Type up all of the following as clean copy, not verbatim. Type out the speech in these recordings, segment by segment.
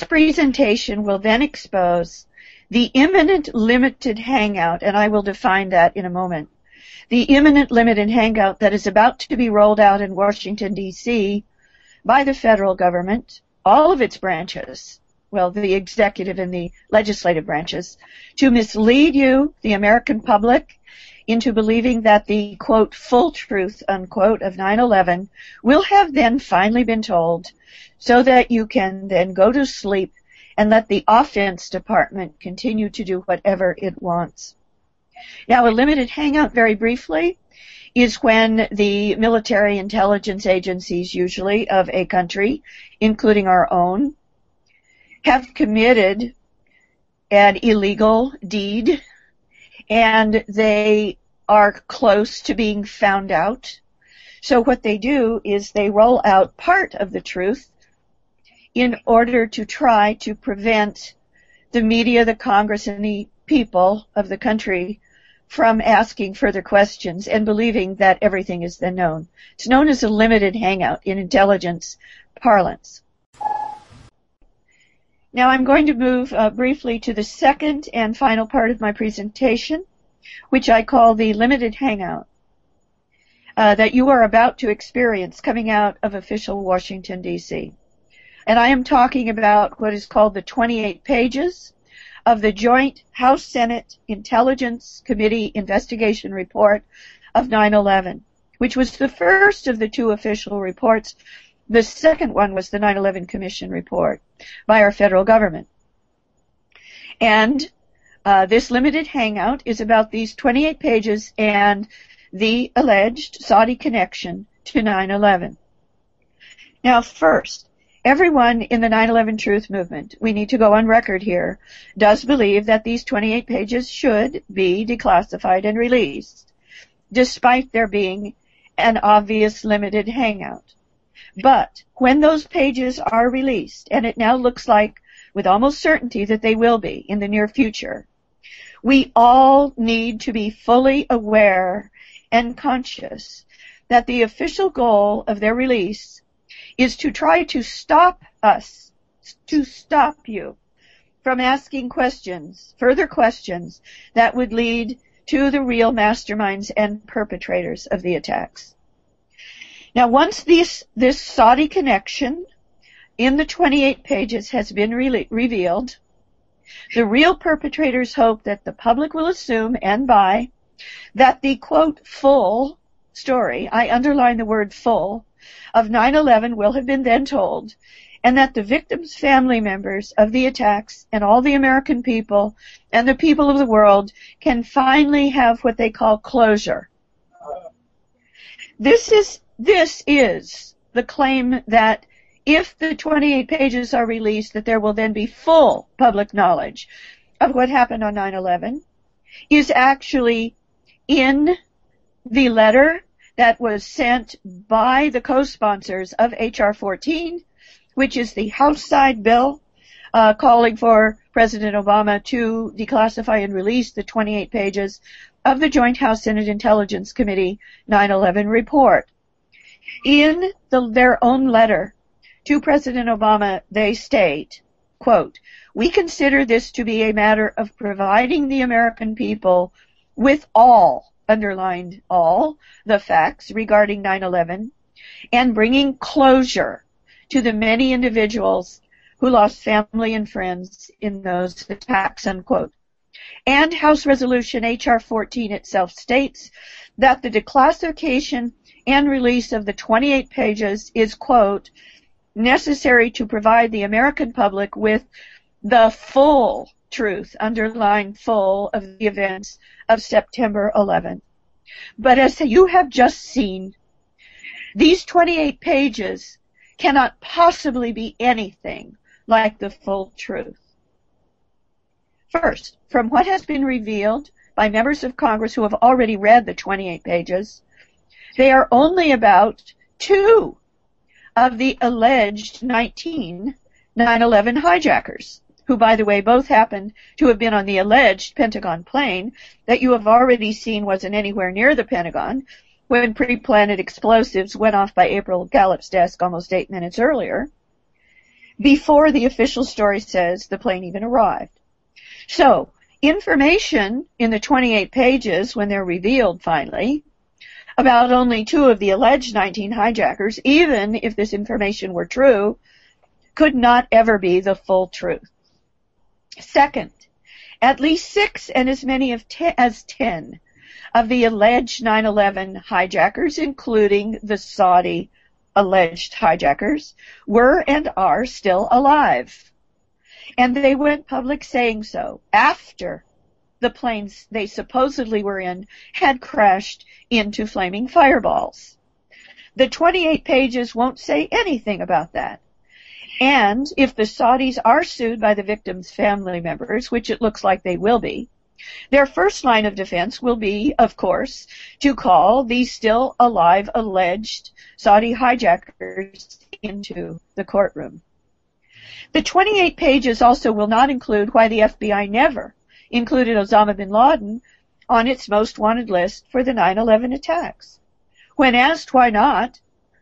This presentation will then expose the imminent limited hangout, and I will define that in a moment, the imminent limited hangout that is about to be rolled out in Washington, D.C. by the federal government, all of its branches, well, the executive and the legislative branches, to mislead you, the American public, into believing that the, quote, full truth, unquote, of 9/11 will have then finally been told, so that you can then go to sleep and let the offense department continue to do whatever it wants. Now, a limited hangout, very briefly, is when the military intelligence agencies, usually of a country, including our own, have committed an illegal deed, and they are close to being found out. So what they do is they roll out part of the truth in order to try to prevent the media, the Congress, and the people of the country from asking further questions and believing that everything is then known. It's known as a limited hangout in intelligence parlance. Now I'm going to move briefly to the second and final part of my presentation, which I call the limited hangout that you are about to experience coming out of official Washington, D.C. And I am talking about what is called the 28 pages of the Joint House-Senate Intelligence Committee Investigation Report of 9/11, which was the first of the two official reports. The second one was the 9/11 Commission report by our federal government. And this limited hangout is about these 28 pages and the alleged Saudi connection to 9/11. Now, first, everyone in the 9/11 Truth Movement, we need to go on record here, does believe that these 28 pages should be declassified and released, despite there being an obvious limited hangout. But when those pages are released, and it now looks like with almost certainty that they will be in the near future, we all need to be fully aware and conscious that the official goal of their release is to try to stop us, to stop you from asking questions, further questions that would lead to the real masterminds and perpetrators of the attacks. Now, once this Saudi connection in the 28 pages has been revealed, the real perpetrators hope that the public will assume and buy that the, quote, full story, I underline the word full, of 9/11 will have been then told, and that the victims' family members of the attacks and all the American people and the people of the world can finally have what they call closure. This is the claim that if the 28 pages are released, that there will then be full public knowledge of what happened on 9/11, is actually in the letter that was sent by the co-sponsors of H.R. 14, which is the House side bill calling for President Obama to declassify and release the 28 pages of the Joint House-Senate Intelligence Committee 9/11 report. In their own letter to President Obama, they state, quote, "We consider this to be a matter of providing the American people with all, underlined all, the facts regarding 9/11 and bringing closure to the many individuals who lost family and friends in those attacks," unquote. And House Resolution H.R. 14 itself states that the declassification and release of the 28 pages is, quote, "necessary to provide the American public with the full truth," underlined full, of the events of September 11th. But as you have just seen, these 28 pages cannot possibly be anything like the full truth. First, from what has been revealed by members of Congress who have already read the 28 pages, they are only about 2 of the alleged 19 9/11 hijackers, who, by the way, both happened to have been on the alleged Pentagon plane that you have already seen wasn't anywhere near the Pentagon when pre-planted explosives went off by April Gallup's desk almost 8 minutes earlier. before the official story says the plane even arrived. So, information in the 28 pages, when they're revealed finally, about only 2 of the alleged 19 hijackers, even if this information were true, could not ever be the full truth. Second, at least 6 and as many as 10 of the alleged 9/11 hijackers, including the Saudi alleged hijackers, were and are still alive. And they went public saying so after the planes they supposedly were in had crashed into flaming fireballs. The 28 pages won't say anything about that. And if the Saudis are sued by the victims' family members, which it looks like they will be, their first line of defense will be, of course, to call these still alive alleged Saudi hijackers into the courtroom. The 28 pages also will not include why the FBI never included Osama bin Laden on its most wanted list for the 9/11 attacks. When asked why not,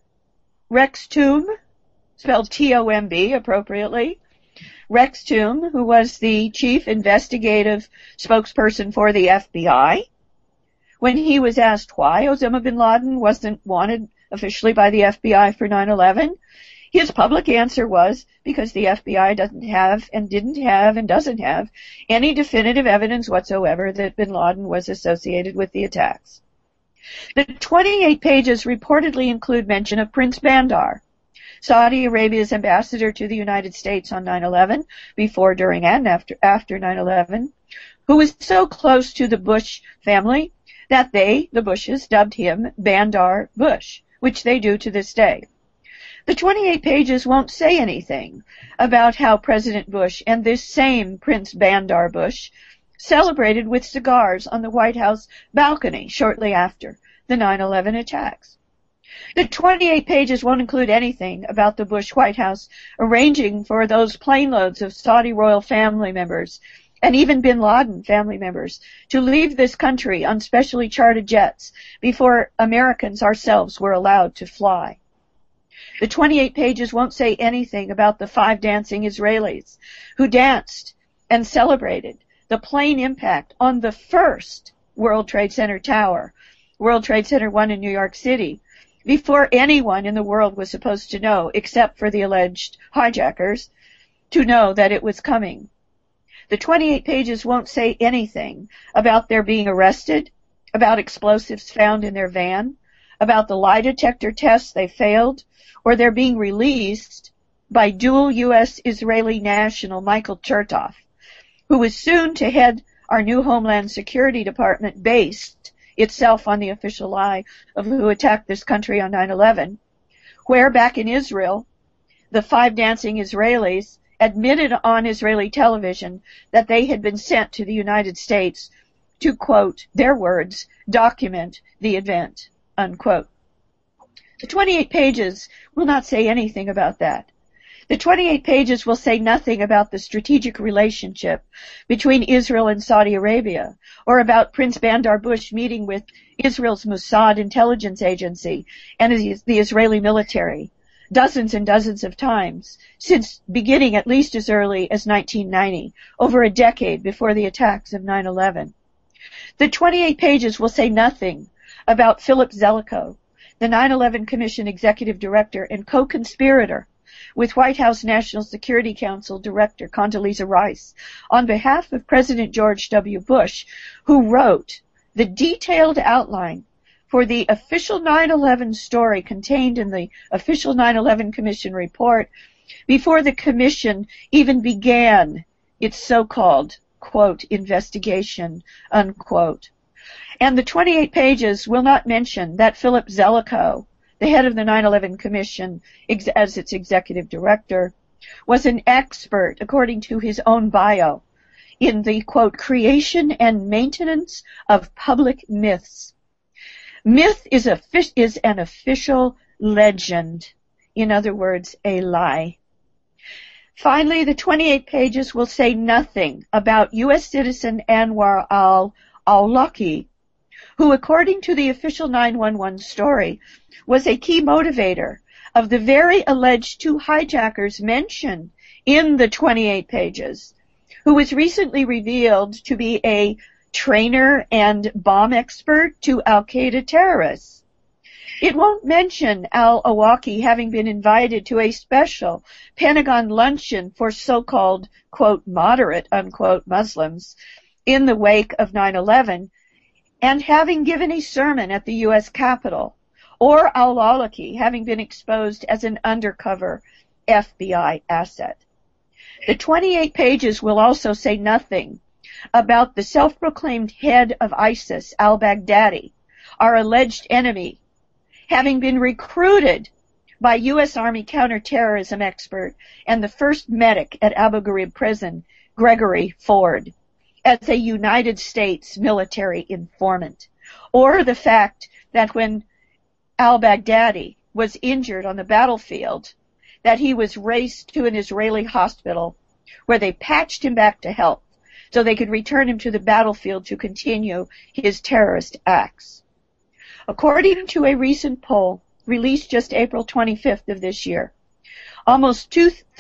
Rex Toomb, spelled T-O-M-B appropriately, Rex Toomb, who was the chief investigative spokesperson for the FBI, when he was asked why Osama bin Laden wasn't wanted officially by the FBI for 9/11, his public answer was because the FBI doesn't have and didn't have and doesn't have any definitive evidence whatsoever that bin Laden was associated with the attacks. The 28 pages reportedly include mention of Prince Bandar, Saudi Arabia's ambassador to the United States on 9/11, before, during, and after 9/11, who was so close to the Bush family that they, the Bushes, dubbed him Bandar Bush, which they do to this day. The 28 pages won't say anything about how President Bush and this same Prince Bandar Bush celebrated with cigars on the White House balcony shortly after the 9/11 attacks. The 28 pages won't include anything about the Bush White House arranging for those plane loads of Saudi royal family members and even bin Laden family members to leave this country on specially chartered jets before Americans ourselves were allowed to fly. The 28 pages won't say anything about the 5 dancing Israelis who danced and celebrated the plane impact on the first World Trade Center tower, World Trade Center 1 in New York City, before anyone in the world was supposed to know, except for the alleged hijackers, to know that it was coming. The 28 pages won't say anything about their being arrested, about explosives found in their van, about the lie detector tests they failed, or their being released by dual U.S.-Israeli national Michael Chertoff, who was soon to head our new Homeland Security Department based itself on the official lie of who attacked this country on 9/11, where back in Israel, the 5 dancing Israelis admitted on Israeli television that they had been sent to the United States to, quote, their words, document the event, unquote. The 28 pages will not say anything about that. The 28 pages will say nothing about the strategic relationship between Israel and Saudi Arabia, or about Prince Bandar Bush meeting with Israel's Mossad intelligence agency and the Israeli military dozens and dozens of times, since beginning at least as early as 1990, over a decade before the attacks of 9/11. The 28 pages will say nothing about Philip Zelikow, the 9/11 Commission Executive Director and co-conspirator with White House National Security Council Director Condoleezza Rice, on behalf of President George W. Bush, who wrote the detailed outline for the official 9/11 story contained in the official 9/11 Commission report before the Commission even began its so-called, quote, investigation, unquote. And the 28 pages will not mention that Philip Zelikow, the head of the 9/11 Commission as its executive director, was an expert, according to his own bio, in the, quote, creation and maintenance of public myths. Myth is an official legend. In other words, a lie. Finally, the 28 pages will say nothing about U.S. citizen Anwar al-Awlaki, who, according to the official 911 story, was a key motivator of the very alleged two hijackers mentioned in the 28 pages, who was recently revealed to be a trainer and bomb expert to al-Qaeda terrorists. It won't mention al-Awlaki having been invited to a special Pentagon luncheon for so-called, quote, moderate, unquote, Muslims in the wake of 9/11 and having given a sermon at the U.S. Capitol, or al-Awlaki having been exposed as an undercover FBI asset. The 28 pages will also say nothing about the self-proclaimed head of ISIS, al-Baghdadi, our alleged enemy, having been recruited by U.S. Army counterterrorism expert and the first medic at Abu Ghraib prison, Gregory Ford, as a United States military informant, or the fact that when al-Baghdadi was injured on the battlefield, that he was raced to an Israeli hospital where they patched him back to health so they could return him to the battlefield to continue his terrorist acts. According to a recent poll released just April 25th of this year, almost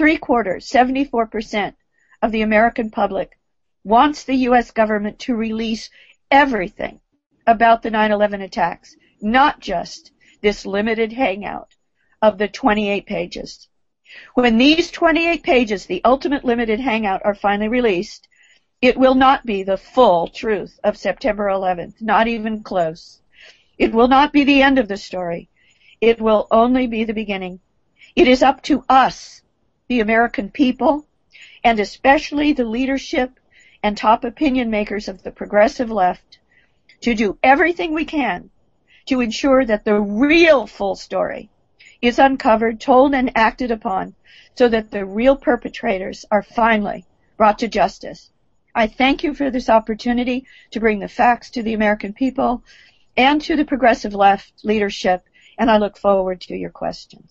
74% of the American public wants the U.S. government to release everything about the 9/11 attacks, not just this limited hangout of the 28 pages. When these 28 pages, the ultimate limited hangout, are finally released, it will not be the full truth of September 11th, not even close. It will not be the end of the story. It will only be the beginning. It is up to us, the American people, and especially the leadership and top opinion makers of the progressive left, to do everything we can to ensure that the real full story is uncovered, told, and acted upon so that the real perpetrators are finally brought to justice. I thank you for this opportunity to bring the facts to the American people and to the progressive left leadership, and I look forward to your questions.